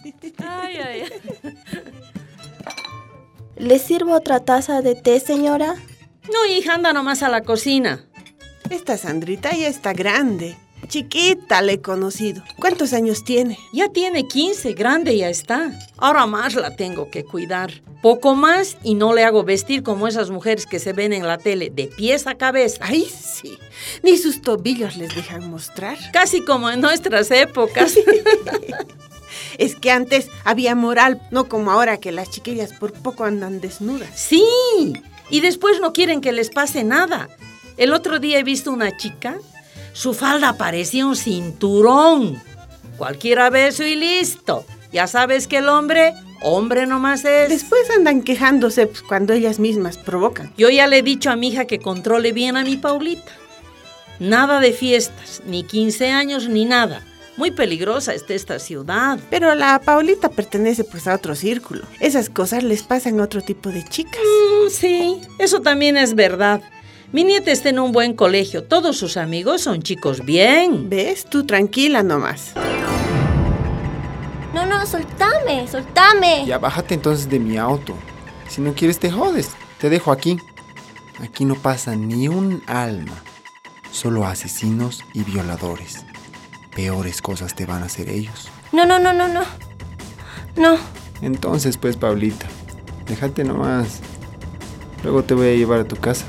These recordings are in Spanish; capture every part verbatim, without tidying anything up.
Ay, ay, ay. ¿Le sirvo otra taza de té, señora? No, hija, anda nomás a la cocina. Esta Sandrita ya está grande. Chiquita la he conocido. ¿Cuántos años tiene? Ya tiene quince, grande ya está. Ahora más la tengo que cuidar. Poco más y no le hago vestir como esas mujeres que se ven en la tele, de pies a cabeza. Ay, sí. Ni sus tobillos les dejan mostrar. Casi como en nuestras épocas. Es que antes había moral, no como ahora que las chiquillas por poco andan desnudas. Sí, y después no quieren que les pase nada. El otro día he visto una chica, su falda parecía un cinturón. Cualquiera beso y listo. Ya sabes que el hombre, hombre nomás es. Después andan quejándose pues, cuando ellas mismas provocan. Yo ya le he dicho a mi hija que controle bien a mi Paulita. Nada de fiestas, ni quince años, ni nada. Muy peligrosa está esta ciudad. Pero la Paulita pertenece pues a otro círculo. Esas cosas les pasan a otro tipo de chicas. Mm, sí, eso también es verdad. Mi nieta está en un buen colegio. Todos sus amigos son chicos bien. ¿Ves? Tú tranquila nomás. No, no, soltame, soltame. Ya bájate entonces de mi auto. Si no quieres te jodes. Te dejo aquí. Aquí no pasa ni un alma. Solo asesinos y violadores. Peores cosas te van a hacer ellos. No, no, no, no, no. No. Entonces, pues, Paulita, déjate nomás. Luego te voy a llevar a tu casa.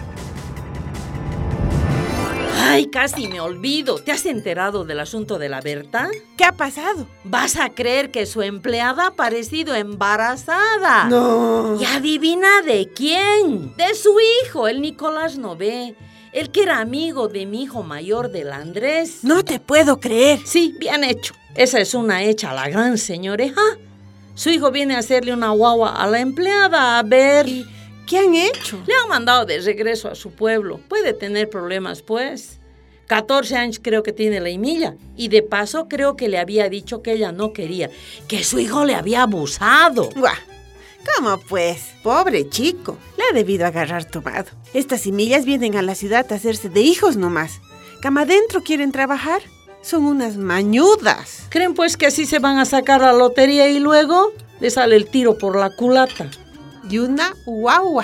Ay, casi me olvido. ¿Te has enterado del asunto de la Berta? ¿Qué ha pasado? ¿Vas a creer que su empleada ha aparecido embarazada? No. ¿Y adivina de quién? De su hijo, el Nicolás Nové. El que era amigo de mi hijo mayor, del Andrés. No te puedo creer. Sí, bien hecho. Esa es una hecha a la gran señoreja. Su hijo viene a hacerle una guagua a la empleada, a ver. ¿Y qué han hecho? Le han mandado de regreso a su pueblo. Puede tener problemas, pues. catorce años creo que tiene la Emilla. Y de paso creo que le había dicho que ella no quería, que su hijo le había abusado. Guau. ¿Cómo pues? Pobre chico. Le ha debido agarrar tomado. Estas semillas vienen a la ciudad a hacerse de hijos nomás. Cama adentro quieren trabajar. Son unas mañudas. ¿Creen pues que así se van a sacar la lotería y luego le sale el tiro por la culata? Y una guagua.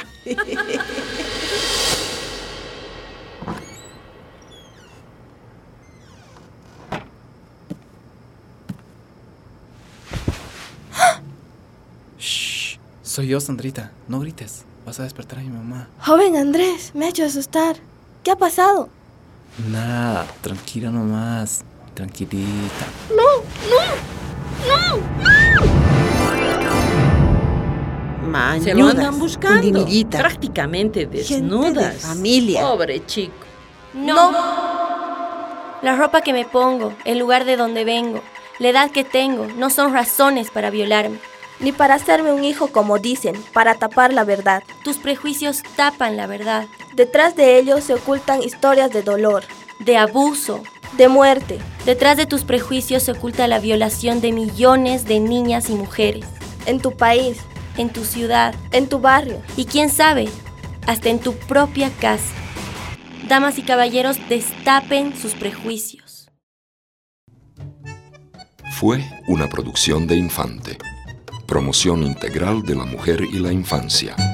Shh, soy yo, Sandrita. No grites. Vas a despertar a mi mamá. Joven Andrés, me ha hecho asustar. ¿Qué ha pasado? Nada, tranquila nomás. Tranquilita. ¡No, no, no! Mañudas. Se lo andan buscando. Fundimillita. Prácticamente Gente desnudas. de familia. Pobre chico. No. La ropa que me pongo, el lugar de donde vengo, la edad que tengo, no son razones para violarme. Ni para hacerme un hijo como dicen, para tapar la verdad. Tus prejuicios tapan la verdad. Detrás de ellos se ocultan historias de dolor, De abuso. de muerte. Detrás de tus prejuicios se oculta la violación de millones de niñas y mujeres. En tu país, En tu ciudad. en tu barrio. Y quién sabe, hasta en tu propia casa. Damas y caballeros, destapen sus prejuicios. Fue una producción de Infante. Promoción integral de la mujer y la infancia.